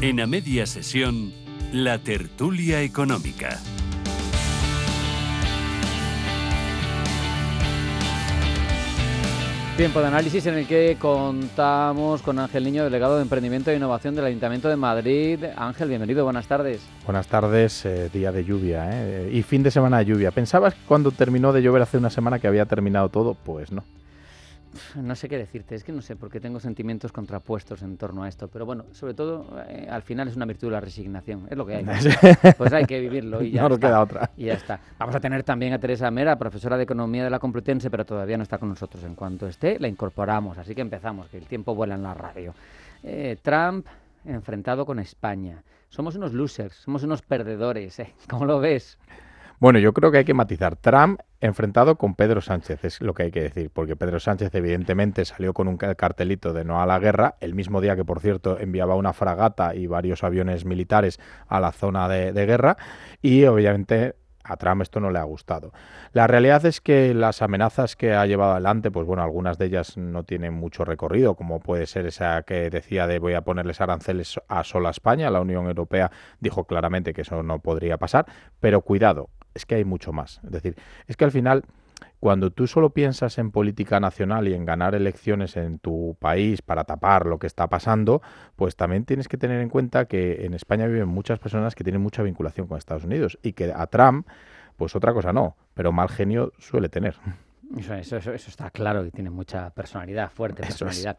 En A Media Sesión, la tertulia económica. Tiempo de análisis en el que contamos con Ángel Niño, delegado de Emprendimiento e Innovación del Ayuntamiento de Madrid. Ángel, bienvenido, buenas tardes. Buenas tardes, día de lluvia, y fin de semana de lluvia. ¿Pensabas que cuando terminó de llover hace una semana que había terminado todo? Pues no. No sé qué decirte, es que no sé por qué tengo sentimientos contrapuestos en torno a esto, pero bueno, sobre todo al final es una virtud de la resignación, es lo que hay. Pues hay que vivirlo y ya no está. nos queda otra. Y ya está. Vamos a tener también a Teresa Mera, profesora de Economía de la Complutense, pero todavía no está con nosotros. En cuanto esté, la incorporamos, así que empezamos, que el tiempo vuela en la radio. Trump enfrentado con España. Somos unos losers, somos unos perdedores, ¿cómo lo ves? Bueno, yo creo que hay que matizar. Trump enfrentado con Pedro Sánchez, es lo que hay que decir, porque Pedro Sánchez evidentemente salió con un cartelito de no a la guerra, el mismo día que, por cierto, enviaba una fragata y varios aviones militares a la zona de guerra, y obviamente a Trump esto no le ha gustado. La realidad es que las amenazas que ha llevado adelante, pues bueno, algunas de ellas no tienen mucho recorrido, como puede ser esa que decía de voy a ponerles aranceles a sola España. La Unión Europea dijo claramente que eso no podría pasar, pero cuidado, es que hay mucho más. Es decir, es que al final, cuando tú solo piensas en política nacional y en ganar elecciones en tu país para tapar lo que está pasando, pues también tienes que tener en cuenta que en España viven muchas personas que tienen mucha vinculación con Estados Unidos y que a Trump, pues otra cosa no, pero mal genio suele tener. Eso está claro, que tiene mucha personalidad, fuerte personalidad.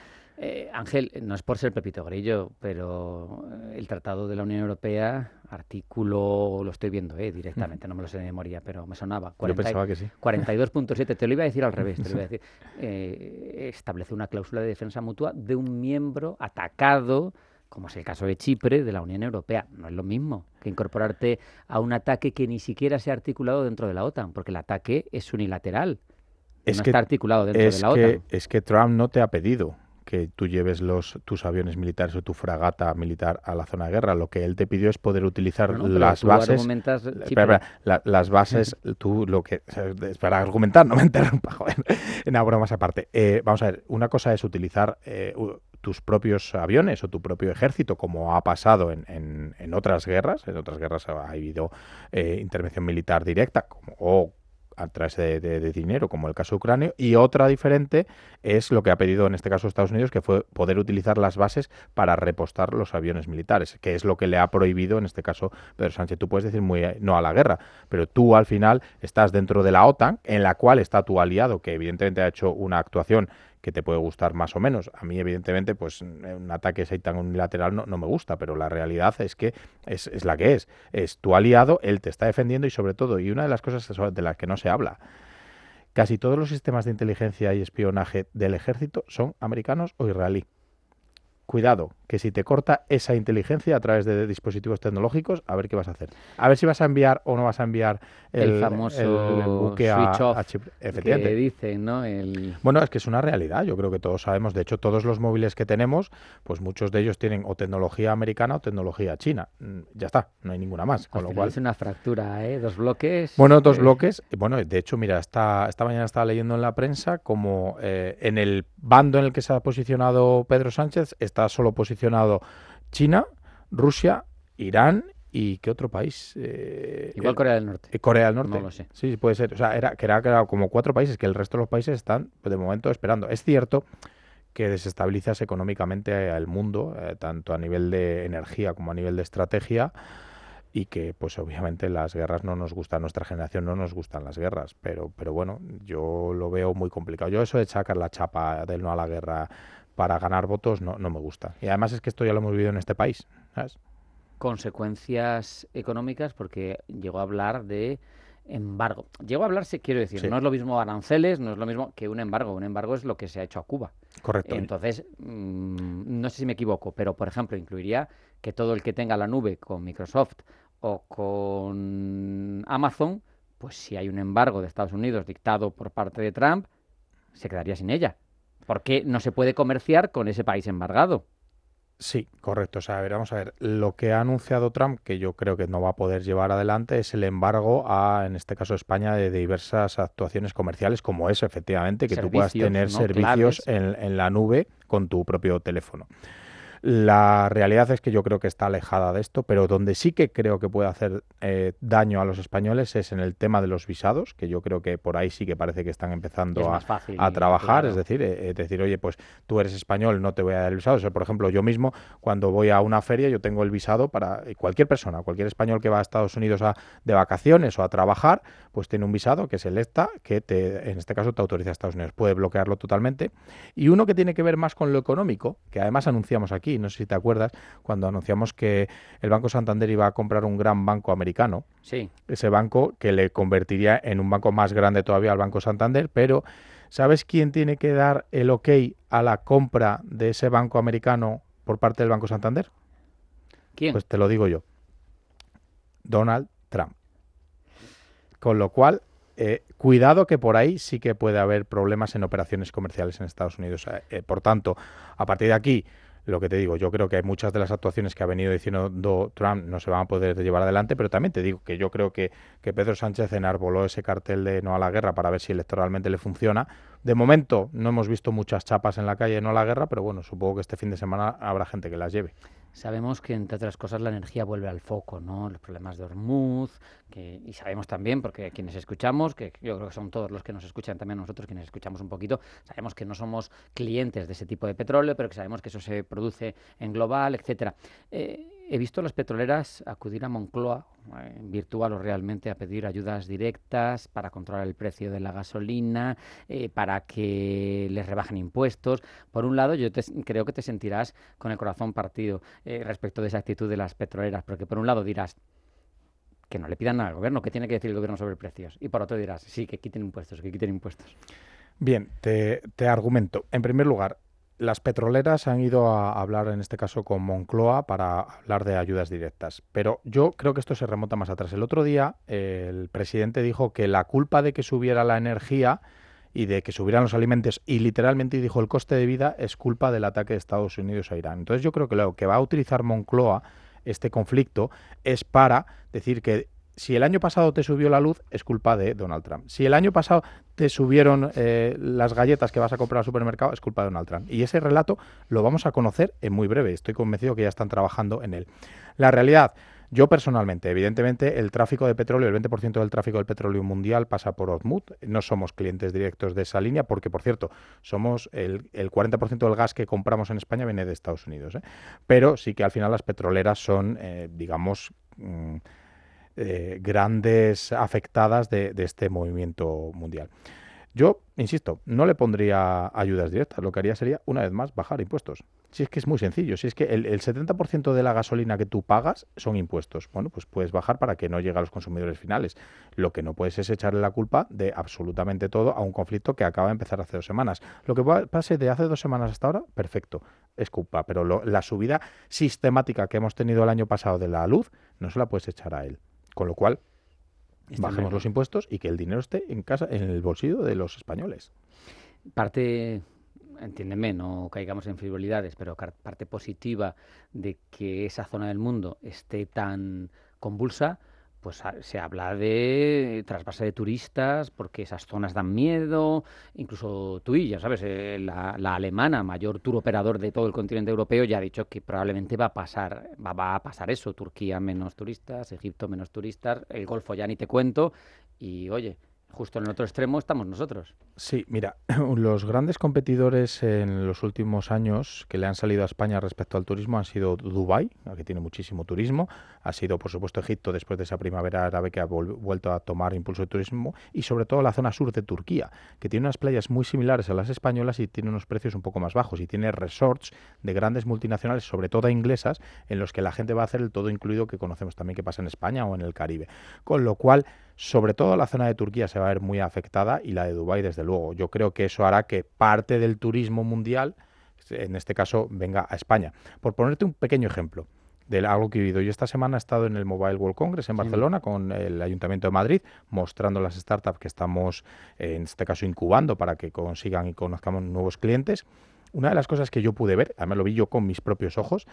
Ángel, no es por ser Pepito Grillo, pero el Tratado de la Unión Europea, artículo, lo estoy viendo directamente, no me lo sé de memoria, pero me sonaba. Yo pensaba que sí. 42.7, te lo iba a decir al revés, te lo iba a decir. Establece una cláusula de defensa mutua de un miembro atacado, como es el caso de Chipre, de la Unión Europea. No es lo mismo que incorporarte a un ataque que ni siquiera se ha articulado dentro de la OTAN, porque el ataque es unilateral, no está articulado dentro de la OTAN. Es que Trump no te ha pedido que tú lleves tus aviones militares o tu fragata militar a la zona de guerra. Lo que él te pidió es poder utilizar las bases. Las bases, tú lo que... Para argumentar, no me interrumpa, joder. Una broma más aparte. Vamos a ver, una cosa es utilizar tus propios aviones o tu propio ejército, como ha pasado en otras guerras. En otras guerras ha habido intervención militar directa, o a través de dinero, como el caso ucranio, y otra diferente es lo que ha pedido en este caso Estados Unidos, que fue poder utilizar las bases para repostar los aviones militares, que es lo que le ha prohibido en este caso Pedro Sánchez. Tú puedes decir no a la guerra, pero tú al final estás dentro de la OTAN, en la cual está tu aliado, que evidentemente ha hecho una actuación que te puede gustar más o menos. A mí, evidentemente, pues un ataque así tan unilateral no me gusta, pero la realidad es que es la que es. Es tu aliado, él te está defendiendo y sobre todo, y una de las cosas de las que no se habla, casi todos los sistemas de inteligencia y espionaje del ejército son americanos o israelí. Cuidado, que si te corta esa inteligencia a través de dispositivos tecnológicos, a ver qué vas a hacer. A ver si vas a enviar o no vas a enviar el famoso el buque a Chipre. Efectivamente. Que dicen, ¿no? Bueno, es que es una realidad. Yo creo que todos sabemos. De hecho, todos los móviles que tenemos, pues muchos de ellos tienen o tecnología americana o tecnología china. Ya está, no hay ninguna más. Con lo cual es una fractura, dos bloques. Bueno, dos bloques. Bueno, de hecho, mira, esta mañana estaba leyendo en la prensa como en el bando en el que se ha posicionado Pedro Sánchez está solo posicionado China, Rusia, Irán y ¿qué otro país? Igual Corea del Norte. Corea del Norte. No lo sé. Sí, puede ser. O sea, era como 4 países, que el resto de los países están de momento esperando. Es cierto que desestabilizas económicamente al mundo, tanto a nivel de energía como a nivel de estrategia, y que pues obviamente las guerras no nos gustan, nuestra generación no nos gustan las guerras, pero bueno, yo lo veo muy complicado. Yo eso de sacar la chapa del no a la guerra para ganar votos no me gusta. Y además es que esto ya lo hemos vivido en este país, ¿sabes? Consecuencias económicas, porque llegó a hablar de embargo. Llegó a hablarse, quiero decir, sí. No es lo mismo aranceles, no es lo mismo que un embargo. Un embargo es lo que se ha hecho a Cuba. Correcto. Entonces, no sé si me equivoco, pero por ejemplo, incluiría que todo el que tenga la nube con Microsoft o con Amazon, pues si hay un embargo de Estados Unidos dictado por parte de Trump, se quedaría sin ella. Porque no se puede comerciar con ese país embargado. Sí, correcto. O sea, vamos a ver, lo que ha anunciado Trump, que yo creo que no va a poder llevar adelante, es el embargo a, en este caso, España, de diversas actuaciones comerciales, como es efectivamente que tú puedas tener servicios en la nube con tu propio teléfono. La realidad es que yo creo que está alejada de esto, pero donde sí que creo que puede hacer daño a los españoles es en el tema de los visados, que yo creo que por ahí sí que parece que están empezando a trabajar, claro. Es decir, oye, pues tú eres español, no te voy a dar el visado. O sea, por ejemplo, yo mismo, cuando voy a una feria, yo tengo el visado para cualquier persona, cualquier español que va a Estados Unidos de vacaciones o a trabajar, pues tiene un visado que es el ESTA, que en este caso te autoriza a Estados Unidos. Puede bloquearlo totalmente. Y uno que tiene que ver más con lo económico, que además anunciamos aquí, no sé si te acuerdas, cuando anunciamos que el Banco Santander iba a comprar un gran banco americano. Sí. Ese banco que le convertiría en un banco más grande todavía al Banco Santander, pero ¿sabes quién tiene que dar el ok a la compra de ese banco americano por parte del Banco Santander? ¿Quién? Pues te lo digo yo. Donald Trump. Con lo cual, cuidado que por ahí sí que puede haber problemas en operaciones comerciales en Estados Unidos. Por tanto, a partir de aquí, lo que te digo, yo creo que hay muchas de las actuaciones que ha venido diciendo Trump no se van a poder llevar adelante, pero también te digo que yo creo que Pedro Sánchez enarboló ese cartel de no a la guerra para ver si electoralmente le funciona. De momento no hemos visto muchas chapas en la calle de no a la guerra, pero bueno, supongo que este fin de semana habrá gente que las lleve. Sabemos que, entre otras cosas, la energía vuelve al foco, ¿no? Los problemas de Hormuz, y sabemos también, porque quienes escuchamos, que yo creo que son todos los que nos escuchan, también nosotros quienes escuchamos un poquito, sabemos que no somos clientes de ese tipo de petróleo, pero que sabemos que eso se produce en global, etcétera. He visto a las petroleras acudir a Moncloa, virtual o realmente, a pedir ayudas directas para controlar el precio de la gasolina, para que les rebajen impuestos. Por un lado, creo que te sentirás con el corazón partido respecto de esa actitud de las petroleras, porque por un lado dirás que no le pidan nada al gobierno, que tiene que decir el gobierno sobre precios, y por otro dirás, sí, que quiten impuestos, que quiten impuestos. Bien, te argumento. En primer lugar, las petroleras han ido a hablar, en este caso, con Moncloa para hablar de ayudas directas. Pero yo creo que esto se remonta más atrás. El otro día el presidente dijo que la culpa de que subiera la energía y de que subieran los alimentos, y literalmente dijo el coste de vida, es culpa del ataque de Estados Unidos a Irán. Entonces yo creo que lo que va a utilizar Moncloa, este conflicto, es para decir que si el año pasado te subió la luz, es culpa de Donald Trump. Si el año pasado te subieron las galletas que vas a comprar al supermercado, es culpa de Donald Trump. Y ese relato lo vamos a conocer en muy breve. Estoy convencido que ya están trabajando en él. La realidad, yo personalmente, evidentemente, el tráfico de petróleo, el 20% del tráfico del petróleo mundial pasa por Hormuz. No somos clientes directos de esa línea porque, por cierto, somos el 40% del gas que compramos en España viene de Estados Unidos. Pero sí que al final las petroleras son, digamos... grandes afectadas de este movimiento mundial. Yo, insisto, no le pondría ayudas directas, lo que haría sería, una vez más, bajar impuestos. Si es que es muy sencillo, si es que el 70% de la gasolina que tú pagas son impuestos, bueno, pues puedes bajar para que no llegue a los consumidores finales. Lo que no puedes es echarle la culpa de absolutamente todo a un conflicto que acaba de empezar hace 2 semanas. Lo que pase de hace 2 semanas hasta ahora, perfecto, es culpa, pero la subida sistemática que hemos tenido el año pasado de la luz, no se la puedes echar a él. Con lo cual, bajemos los impuestos y que el dinero esté en casa, en el bolsillo de los españoles. Parte, entiéndeme, no caigamos en frivolidades, pero parte positiva de que esa zona del mundo esté tan convulsa, pues se habla de trasvase de turistas, porque esas zonas dan miedo, incluso TUI, ya sabes, la alemana, mayor tour operador de todo el continente europeo, ya ha dicho que probablemente va a pasar eso, Turquía menos turistas, Egipto menos turistas, el Golfo ya ni te cuento, y oye, justo en el otro extremo estamos nosotros. Sí, mira, los grandes competidores en los últimos años que le han salido a España respecto al turismo han sido Dubái, que tiene muchísimo turismo, ha sido por supuesto Egipto después de esa primavera árabe que ha vuelto a tomar impulso de turismo, y sobre todo la zona sur de Turquía, que tiene unas playas muy similares a las españolas y tiene unos precios un poco más bajos, y tiene resorts de grandes multinacionales, sobre todo inglesas, en los que la gente va a hacer el todo incluido que conocemos también que pasa en España o en el Caribe. Con lo cual, sobre todo la zona de Turquía se va a ver muy afectada, y la de Dubái desde luego. Yo creo que eso hará que parte del turismo mundial, en este caso, venga a España. Por ponerte un pequeño ejemplo de algo que he vivido. Yo esta semana he estado en el Mobile World Congress en Barcelona con el Ayuntamiento de Madrid, mostrando las startups que estamos, en este caso, incubando para que consigan y conozcamos nuevos clientes. Una de las cosas que yo pude ver, además lo vi yo con mis propios ojos,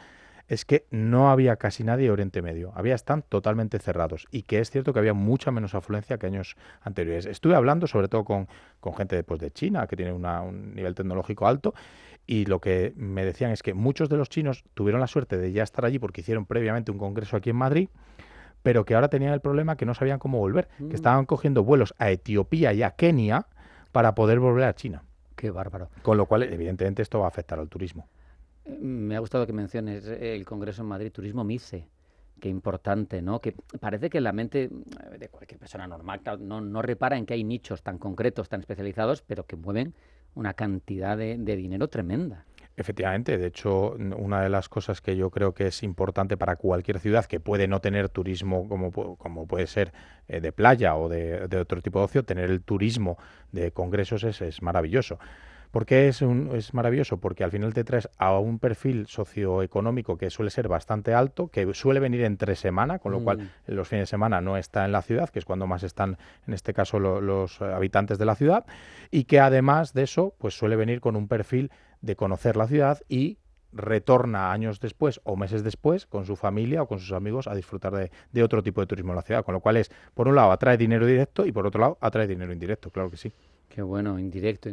es que no había casi nadie de Oriente Medio. Están totalmente cerrados y que es cierto que había mucha menos afluencia que años anteriores. Estuve hablando sobre todo con gente de China, que tiene un nivel tecnológico alto, y lo que me decían es que muchos de los chinos tuvieron la suerte de ya estar allí porque hicieron previamente un congreso aquí en Madrid, pero que ahora tenían el problema que no sabían cómo volver, que estaban cogiendo vuelos a Etiopía y a Kenia para poder volver a China. Qué bárbaro. Con lo cual, evidentemente, esto va a afectar al turismo. Me ha gustado que menciones el Congreso en Madrid, Turismo MICE. Qué importante, ¿no? Que parece que la mente de cualquier persona normal no repara en que hay nichos tan concretos, tan especializados, pero que mueven una cantidad de dinero tremenda. Efectivamente, de hecho, una de las cosas que yo creo que es importante para cualquier ciudad que puede no tener turismo como puede ser de playa o de otro tipo de ocio, tener el turismo de congresos es maravilloso. ¿Por qué es maravilloso? Porque al final te traes a un perfil socioeconómico que suele ser bastante alto, que suele venir entre semana, con lo cual los fines de semana no está en la ciudad, que es cuando más están, en este caso, los habitantes de la ciudad, y que además de eso, pues suele venir con un perfil de conocer la ciudad y retorna años después o meses después con su familia o con sus amigos a disfrutar de otro tipo de turismo en la ciudad. Con lo cual por un lado, atrae dinero directo y por otro lado, atrae dinero indirecto, claro que sí. Qué bueno, indirecto,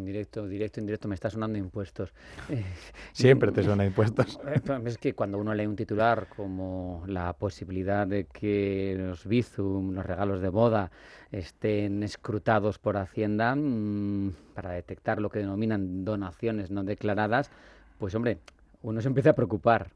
me está sonando impuestos. Siempre te suena impuestos. Es que cuando uno lee un titular como la posibilidad de que los bizum, los regalos de boda, estén escrutados por Hacienda para detectar lo que denominan donaciones no declaradas, pues hombre, uno se empieza a preocupar.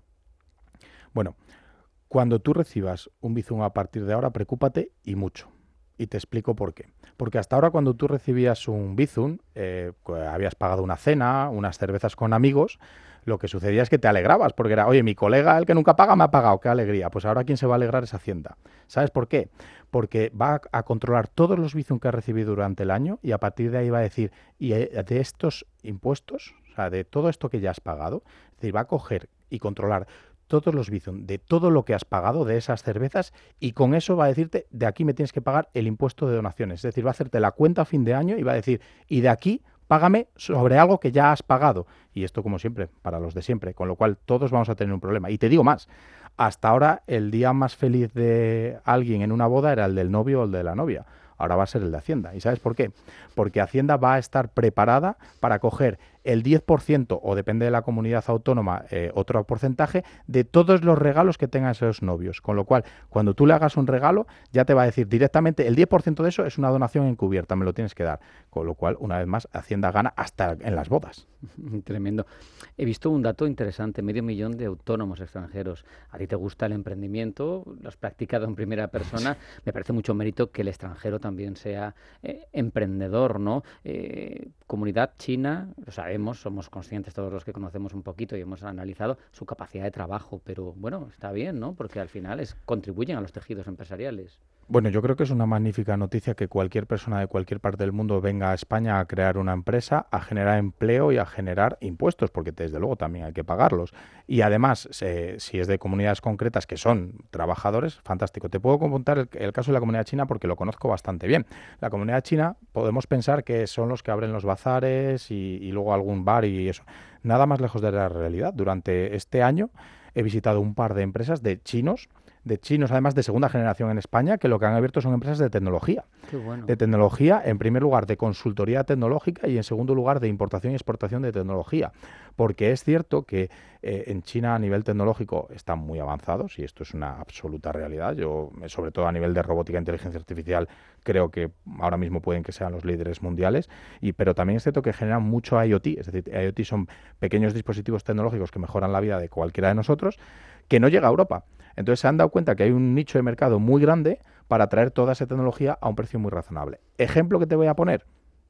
Bueno, cuando tú recibas un bizum a partir de ahora, preocúpate y mucho. Y te explico por qué. Porque hasta ahora cuando tú recibías un bizum, habías pagado una cena, unas cervezas con amigos, lo que sucedía es que te alegrabas, porque era, oye, mi colega, el que nunca paga, me ha pagado, qué alegría. Pues ahora quien se va a alegrar es Hacienda. ¿Sabes por qué? Porque va a controlar todos los bizum que has recibido durante el año y a partir de ahí va a decir, y de estos impuestos, o sea, de todo esto que ya has pagado, es decir, va a coger y controlar todos los bizum de todo lo que has pagado de esas cervezas y con eso va a decirte, de aquí me tienes que pagar el impuesto de donaciones. Es decir, va a hacerte la cuenta a fin de año y va a decir, y de aquí págame sobre algo que ya has pagado. Y esto, como siempre, para los de siempre, con lo cual todos vamos a tener un problema. Y te digo más, hasta ahora el día más feliz de alguien en una boda era el del novio o el de la novia. Ahora va a ser el de Hacienda. ¿Y sabes por qué? Porque Hacienda va a estar preparada para coger el 10% o depende de la comunidad autónoma otro porcentaje de todos los regalos que tengan esos novios. Con lo cual, cuando tú le hagas un regalo, ya te va a decir directamente el 10% de eso es una donación encubierta, me lo tienes que dar. Con lo cual, una vez más, Hacienda gana hasta en las bodas. Tremendo. He visto un dato interesante, 500.000 de autónomos extranjeros. A ti te gusta el emprendimiento, lo has practicado en primera persona. Me parece mucho mérito que el extranjero también sea emprendedor, ¿no? Comunidad china, lo sabemos, somos conscientes todos los que conocemos un poquito y hemos analizado su capacidad de trabajo, pero bueno, está bien, ¿no? Porque al final contribuyen a los tejidos empresariales. Bueno, yo creo que es una magnífica noticia que cualquier persona de cualquier parte del mundo venga a España a crear una empresa, a generar empleo y a generar impuestos, porque desde luego también hay que pagarlos. Y además, si es de comunidades concretas que son trabajadores, fantástico. Te puedo contar el caso de la comunidad china porque lo conozco bastante bien. La comunidad china podemos pensar que son los que abren los bazares y luego algún bar y eso. Nada más lejos de la realidad. Durante este año he visitado un par de empresas de chinos además de segunda generación en España, que lo que han abierto son empresas de tecnología. Qué bueno. De tecnología, en primer lugar, de consultoría tecnológica y en segundo lugar, de importación y exportación de tecnología. Porque es cierto que en China a nivel tecnológico están muy avanzados y esto es una absoluta realidad. Yo, sobre todo a nivel de robótica e inteligencia artificial, creo que ahora mismo pueden que sean los líderes mundiales, pero también es cierto que generan mucho IoT, es decir, IoT son pequeños dispositivos tecnológicos que mejoran la vida de cualquiera de nosotros, que no llega a Europa. Entonces se han dado cuenta que hay un nicho de mercado muy grande para traer toda esa tecnología a un precio muy razonable. Ejemplo que te voy a poner.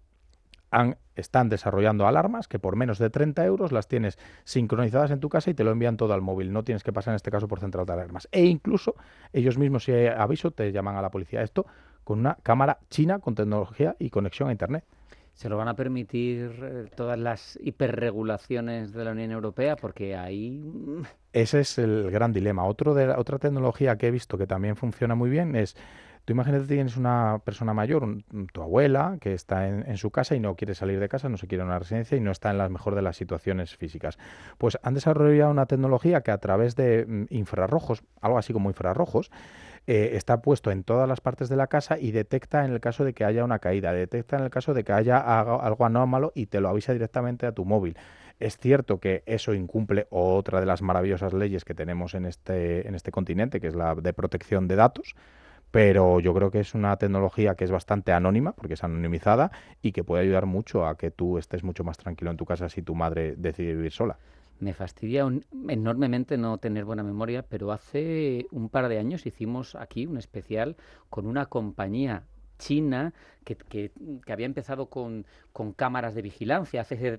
Están desarrollando alarmas que por menos de 30 euros las tienes sincronizadas en tu casa y te lo envían todo al móvil. No tienes que pasar en este caso por central de alarmas. E incluso ellos mismos, si hay aviso, te llaman a la policía. Esto con una cámara china con tecnología y conexión a Internet. ¿Se lo van a permitir todas las hiperregulaciones de la Unión Europea? Porque ahí... Ese es el gran dilema. Otra tecnología que he visto que también funciona muy bien es Tú imagínate, tienes una persona mayor, tu abuela, que está en su casa y no quiere salir de casa, no se quiere ir a una residencia y no está en la mejor de las situaciones físicas. Pues han desarrollado una tecnología que a través de infrarrojos, algo así como infrarrojos, está puesto en todas las partes de la casa y detecta en el caso de que haya una caída, detecta en el caso de que haya algo anómalo y te lo avisa directamente a tu móvil. Es cierto que eso incumple otra de las maravillosas leyes que tenemos en este continente, que es la de protección de datos, pero yo creo que es una tecnología que es bastante anónima, porque es anonimizada, y que puede ayudar mucho a que tú estés mucho más tranquilo en tu casa si tu madre decide vivir sola. Me fastidia enormemente no tener buena memoria, pero hace un par de años hicimos aquí un especial con una compañía china que había empezado con cámaras de vigilancia,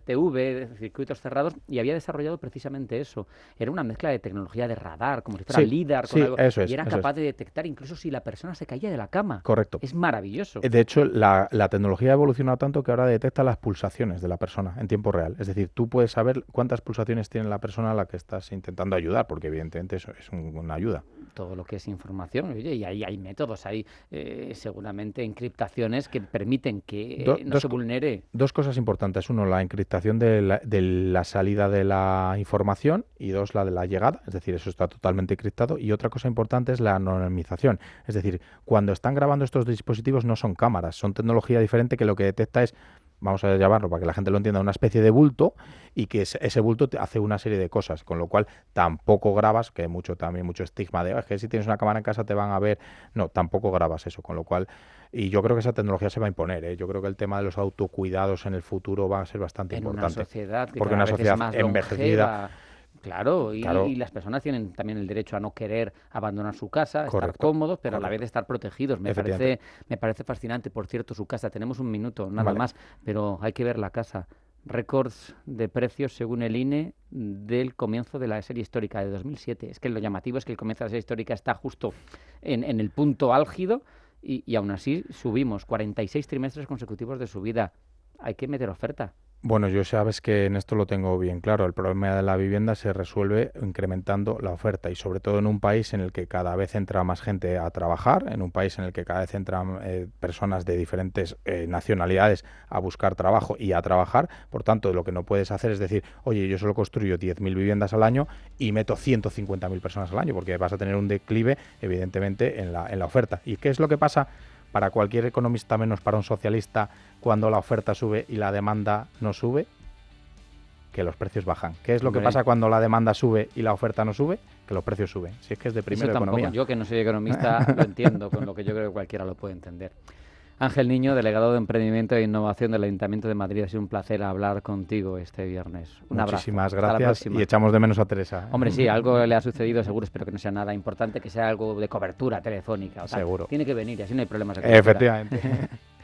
CCTV, circuitos cerrados, y había desarrollado precisamente eso. Era una mezcla de tecnología de radar, como si fuera LIDAR, con algo, y era capaz de detectar incluso si la persona se caía de la cama. Correcto. Es maravilloso. De hecho, la tecnología ha evolucionado tanto que ahora detecta las pulsaciones de la persona en tiempo real. Es decir, tú puedes saber cuántas pulsaciones tiene la persona a la que estás intentando ayudar, porque evidentemente eso es una ayuda. Todo lo que es información, oye, y ahí hay métodos, hay seguramente encriptaciones que permiten que no se vulnere. Dos cosas importantes. Uno, la encriptación de la salida de la información, y dos, la de la llegada. Es decir, eso está totalmente encriptado. Y otra cosa importante es la anonimización. Es decir, cuando están grabando estos dispositivos no son cámaras, son tecnología diferente que lo que detecta es, vamos a llamarlo para que la gente lo entienda, una especie de bulto, y que ese bulto te hace una serie de cosas, con lo cual tampoco grabas, que hay mucho estigma de es que si tienes una cámara en casa te van a ver. No, tampoco grabas eso, con lo cual, y yo creo que esa tecnología se va a imponer, ¿eh? Yo creo que el tema de los autocuidados en el futuro va a ser bastante importante. Una sociedad que porque una sociedad más envejecida. Claro, y las personas tienen también el derecho a no querer abandonar su casa, Correcto, estar cómodos, pero a la vez estar protegidos. Me parece fascinante. Por cierto, su casa, tenemos un minuto, nada más, pero hay que ver la casa. Récords de precios según el INE del comienzo de la serie histórica de 2007. Es que lo llamativo es que el comienzo de la serie histórica está justo en el punto álgido y aún así subimos 46 trimestres consecutivos de subida. Hay que meter oferta. Bueno, yo sabes que en esto lo tengo bien claro. El problema de la vivienda se resuelve incrementando la oferta, y sobre todo en un país en el que cada vez entra más gente a trabajar, en un país en el que cada vez entran personas de diferentes nacionalidades a buscar trabajo y a trabajar. Por tanto, lo que no puedes hacer es decir, oye, yo solo construyo 10.000 viviendas al año y meto 150.000 personas al año, porque vas a tener un declive, evidentemente, en la oferta. ¿Y qué es lo que pasa? Para cualquier economista, menos para un socialista, cuando la oferta sube y la demanda no sube, que los precios bajan. ¿Qué es lo que pasa cuando la demanda sube y la oferta no sube? Que los precios suben. Si es que es de primera economía. Yo, que no soy economista, lo entiendo, con lo que yo creo que cualquiera lo puede entender. Ángel Niño, delegado de Emprendimiento e Innovación del Ayuntamiento de Madrid. Ha sido un placer hablar contigo este viernes. Un abrazo. Muchísimas gracias y echamos de menos a Teresa. Hombre, sí, algo le ha sucedido seguro, espero que no sea nada importante, que sea algo de cobertura telefónica. O sea, seguro. Tiene que venir y así no hay problemas de cobertura. Efectivamente.